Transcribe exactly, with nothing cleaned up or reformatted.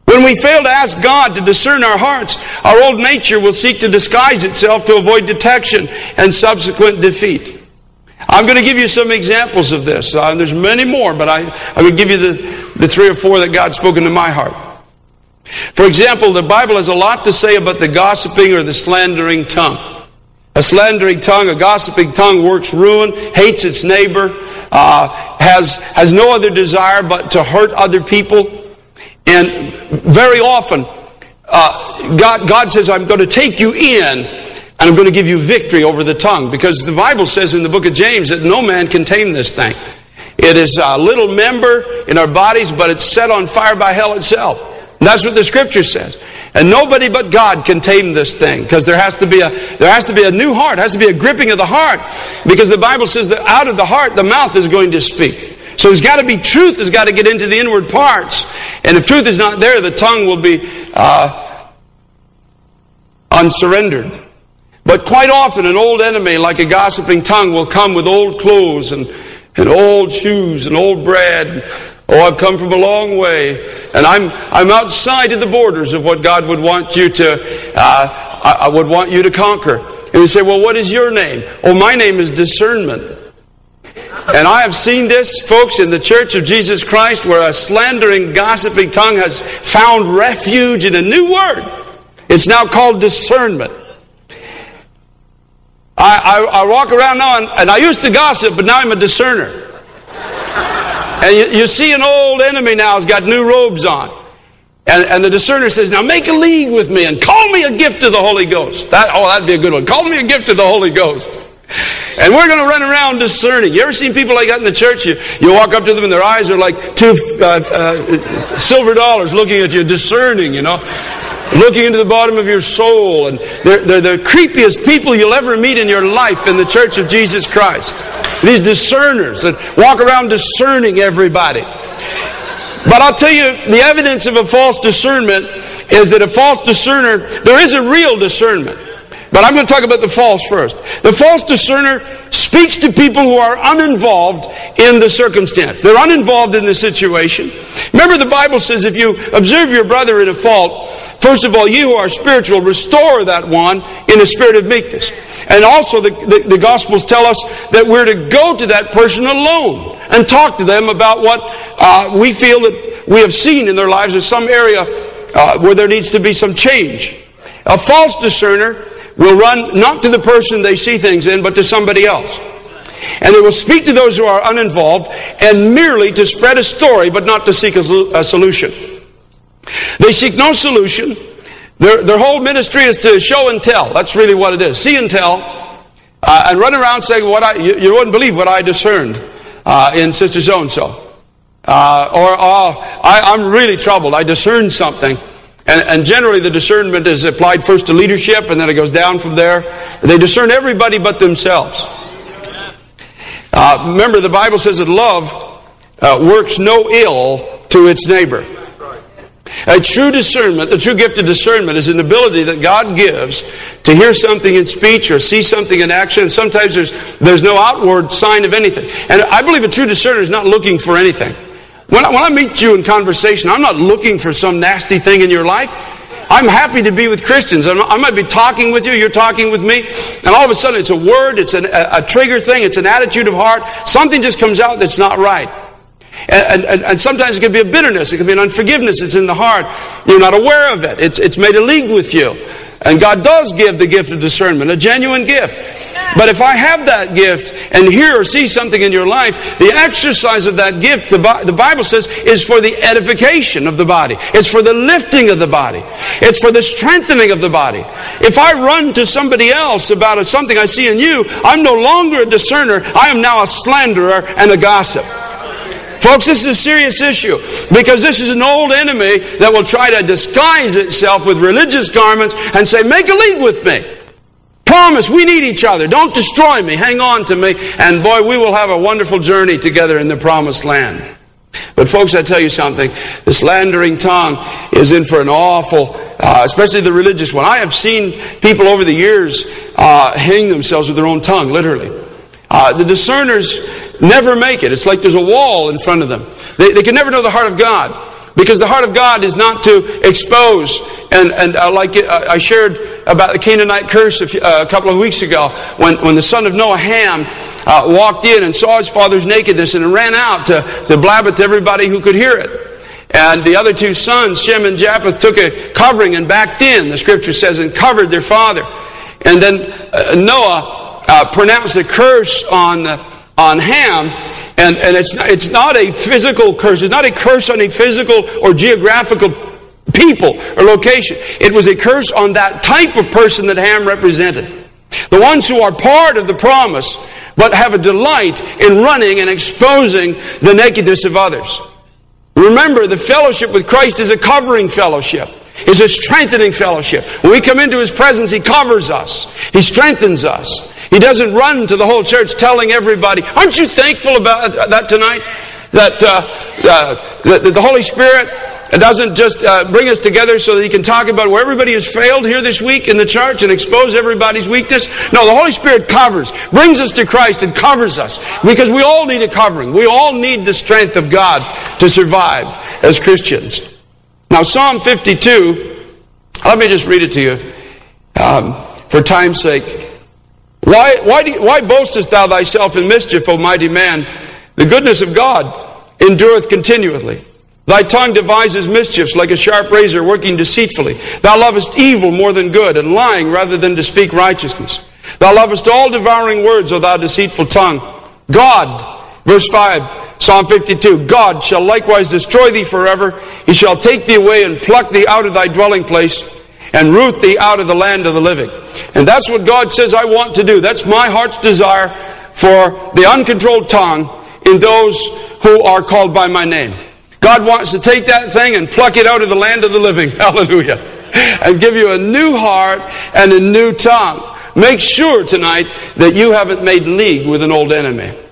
When we fail to ask God to discern our hearts, our old nature will seek to disguise itself to avoid detection and subsequent defeat. I'm going to give you some examples of this. Uh, there's many more, but I, I will give you the, the three or four that God's spoken to my heart. For example, the Bible has a lot to say about the gossiping or the slandering tongue. A slandering tongue, a gossiping tongue works ruin, hates its neighbor, uh, has, has no other desire but to hurt other people. And very often, uh, God, God says, I'm going to take you in and I'm going to give you victory over the tongue. Because the Bible says in the book of James that no man can tame this thing. It is a little member in our bodies, but it's set on fire by hell itself. And that's what the Scripture says. And nobody but God can tame this thing, because there has to be a there has to be a new heart. There has to be a gripping of the heart, because the Bible says that out of the heart the mouth is going to speak. So there's got to be truth. There's got to get into the inward parts. And if truth is not there, the tongue will be uh, unsurrendered. But quite often an old enemy like a gossiping tongue will come with old clothes and, and old shoes and old bread. Oh, I've come from a long way, and I'm I'm outside of the borders of what God would want you to uh, I, I would want you to conquer. And you say, well, what is your name? Oh, my name is discernment. And I have seen this, folks, in the Church of Jesus Christ, where a slandering, gossiping tongue has found refuge in a new word. It's now called discernment. I, I, I walk around now, and, and I used to gossip, but now I'm a discerner. And you, you see an old enemy now has got new robes on. And, and the discerner says, now make a league with me and call me a gift of the Holy Ghost. That, oh, that'd be a good one. Call me a gift of the Holy Ghost. And we're going to run around discerning. You ever seen people like that in the church? You, you walk up to them and their eyes are like two uh, uh, silver dollars looking at you, discerning, you know. Looking into the bottom of your soul. And they're, they're the creepiest people you'll ever meet in your life in the Church of Jesus Christ. These discerners that walk around discerning everybody. But I'll tell you, the evidence of a false discernment is that a false discerner, there is a real discernment. But I'm going to talk about the false first. The false discerner speaks to people who are uninvolved in the circumstance. They're uninvolved in the situation. Remember, the Bible says if you observe your brother in a fault, first of all, you who are spiritual, restore that one in a spirit of meekness. And also the, the, the Gospels tell us that we're to go to that person alone and talk to them about what uh, we feel that we have seen in their lives in some area uh, where there needs to be some change. A false discerner will run not to the person they see things in, but to somebody else. And they will speak to those who are uninvolved and merely to spread a story, but not to seek a, a solution. They seek no solution. Their, their whole ministry is to show and tell. That's really what it is. See and tell. Uh, and run around saying, "What I you, you wouldn't believe what I discerned uh, in Sister So-and-so." Uh, or, oh, I, I'm really troubled. I discerned something. And, and generally the discernment is applied first to leadership, and then it goes down from there. They discern everybody but themselves. Uh, remember, the Bible says that love uh, works no ill to its neighbor. A true discernment, the true gift of discernment, is an ability that God gives to hear something in speech or see something in action. And sometimes there's there's no outward sign of anything. And I believe a true discerner is not looking for anything. When I, when I meet you in conversation, I'm not looking for some nasty thing in your life. I'm happy to be with Christians. I'm, I might be talking with you, you're talking with me, and all of a sudden it's a word, it's an, a, a trigger thing, it's an attitude of heart. Something just comes out that's not right. And, and, and sometimes it can be a bitterness, it can be an unforgiveness, it's in the heart. You're not aware of it. It's, it's made a league with you. And God does give the gift of discernment, a genuine gift. But if I have that gift and hear or see something in your life, the exercise of that gift, the, the Bible says, is for the edification of the body. It's for the lifting of the body. It's for the strengthening of the body. If I run to somebody else about something I see in you, I'm no longer a discerner. I am now a slanderer and a gossip. Folks, this is a serious issue, because this is an old enemy that will try to disguise itself with religious garments and say, make a league with me. Promise, we need each other. Don't destroy me. Hang on to me. And boy, we will have a wonderful journey together in the promised land. But folks, I tell you something. The slandering tongue is in for an awful, uh, especially the religious one. I have seen people over the years uh, hang themselves with their own tongue, literally. Uh, the discerners never make it. It's like there's a wall in front of them. They, they can never know the heart of God. Because the heart of God is not to expose. And, and uh, like uh, I shared about the Canaanite curse a, few, uh, a couple of weeks ago, when, when the son of Noah, Ham, uh, walked in and saw his father's nakedness and ran out to, to blab it to everybody who could hear it. And the other two sons, Shem and Japheth, took a covering and backed in, the scripture says, and covered their father. And then uh, Noah uh, pronounced a curse on, uh, on Ham. And, and it's, not, it's not a physical curse. It's not a curse on a physical or geographical people or location. It was a curse on that type of person that Ham represented. The ones who are part of the promise, but have a delight in running and exposing the nakedness of others. Remember, the fellowship with Christ is a covering fellowship. It's a strengthening fellowship. When we come into His presence, He covers us. He strengthens us. He doesn't run to the whole church telling everybody, aren't you thankful about that tonight? That, uh, uh, that the Holy Spirit doesn't just uh, bring us together so that He can talk about where everybody has failed here this week in the church and expose everybody's weakness. No, the Holy Spirit covers, brings us to Christ and covers us. Because we all need a covering. We all need the strength of God to survive as Christians. Now, Psalm fifty-two, let me just read it to you um, for time's sake. Why, why, do you, why boastest thou thyself in mischief, O mighty man? The goodness of God endureth continually. Thy tongue devises mischiefs like a sharp razor working deceitfully. Thou lovest evil more than good, and lying rather than to speak righteousness. Thou lovest all devouring words, O thou deceitful tongue. God, verse five, Psalm fifty-two, God shall likewise destroy thee forever. He shall take thee away and pluck thee out of thy dwelling place, and root thee out of the land of the living. And that's what God says I want to do. That's my heart's desire for the uncontrolled tongue in those who are called by my name. God wants to take that thing and pluck it out of the land of the living. Hallelujah. And give you a new heart and a new tongue. Make sure tonight that you haven't made league with an old enemy.